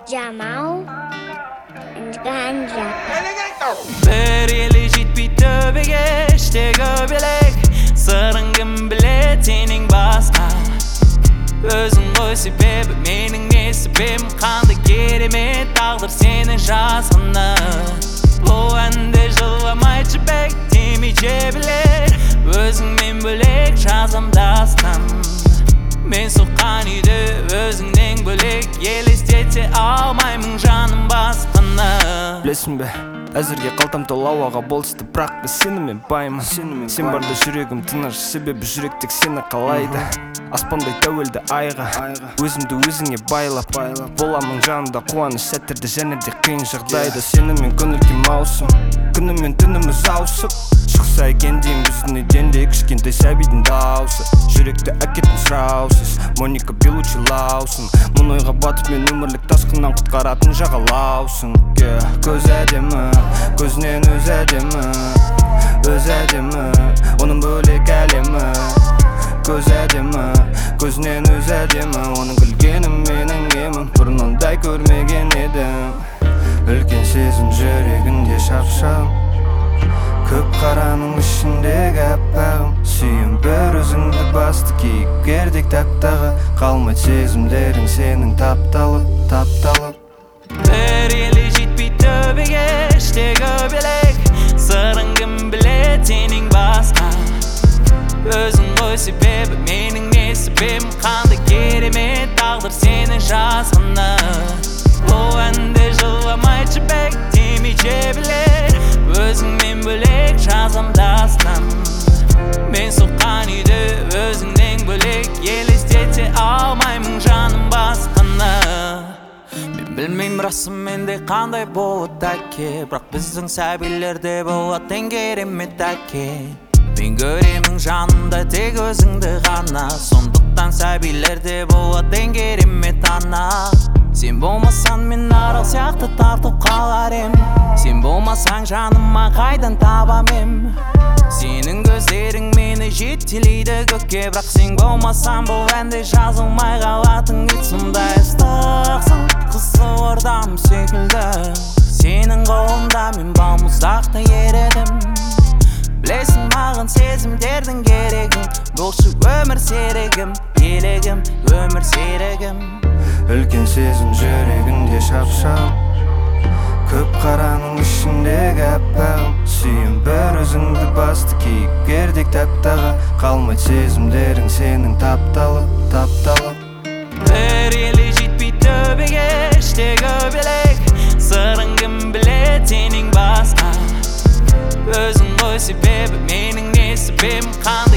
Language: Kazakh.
Jamal and Ganja. Bir eli jitpi töbege işte göbelek Sırın kim bilet senin baska Özün koy sebebi menin ne sebebim Kandı gerime tağdır senin şahsını Bu ende жыламай çipek temece biler Özün men bölek şahsım dastan Men soğan uydu özünden bölek Елестете алмаймын жаным басқаны Білесің бе, әзірге қалтам тола ауаға болысты Бірақ біз сенімен баймын Сен барда жүрегім тыныш Себебі жүрек тек сені қалайды Аспандай тәуелді айға Өзімді өзіңе байлап Боламын жанымда қуаныш сәттерде және де қиын жағдайда Сенімен көңілге маусым Күнімен түніміз ауысып Шықса екен деймін біздің үйден де Кішкентай сәбидің даусы Жүректі әкеттің сұраусыз Моника Белучи лаусың Мұн ойға батып мен өмірлік тасқыннан құтқаратын жағалаусың Көз әдемі, көзінен өз әдемі Өз әдемі, оның бөлек әлемі Көз әдемі, көзінен өз әдемі Оның күлгенім менің емім Бұрындай көрмеген едім Үлкен сезім жүрегінде шапшам Көк қараның ішіндегі әппағым Сүйем бір өзіңді басты кейіпкердек тактағы Қалмайды сезімдерің сенің тапталып Bir eli jitpi töbege işte göbelek Sırın kim bilet senin baska Özün koy sebebi menin ne sebebim Kandı gerime tağdır senin şahsını Bu ende жыламай çipek temece biler Özün men bölek şahsım dastan Men soğan uydu özünden bölek Елестете алмаймын жаным басқаны Bilmeyim rasım mende qanday болады әке Бірақ біздің сәбилерде болады ең керемет әке Мен көремін жанымда тек өзіңді ғана Сондықтан сәбилерде болады ең керемет ана Сен болмасаң мен арал сияқты тартып қалар ем Сен болмасаң жаныма қайдан табам ем Сенің көздерің мені жетелейді көкке Бірақ сен болмасаң бұл әнде жазылмай қалатын Сондай ыстықсың қызылордам секілді Сенің қолында мен балмұздақтай ередім Білесің маған сезімдердің керегін Болшы өмір серігім, елегім, өмір серігім Үлкен сезім жүрегінде шапшам Көк қараның ішіндегі әппағым Сүйем бір өзіңді басты кейіпкердек тактағы Қалмайды сезімдерің сенің тапталып Bir eli jitpi töbege işte göbelek Sırın kim bilet senin baska Özün koy sebebi menin ne sebebim